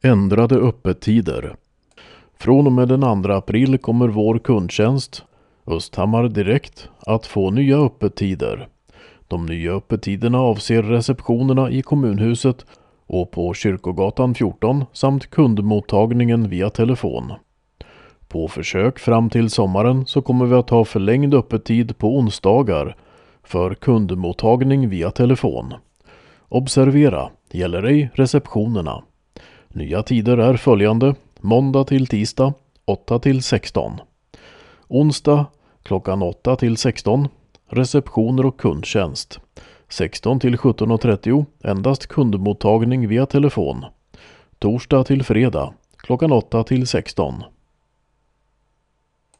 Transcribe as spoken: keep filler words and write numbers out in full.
Ändrade öppettider. Från och med den andra april kommer vår kundtjänst Östhammar Direkt att få nya öppettider. De nya öppettiderna avser receptionerna i kommunhuset och på Kyrkogatan fjorton samt kundmottagningen via telefon. På försök fram till sommaren så kommer vi att ha förlängd öppettid på onsdagar för kundmottagning via telefon. Observera, gäller ej receptionerna. Nya tider är följande: måndag till tisdag åtta till sexton. Onsdag klockan åtta till sexton, receptioner och kundtjänst. sexton till sjutton och trettio, endast kundmottagning via telefon. Torsdag till fredag klockan åtta till sexton.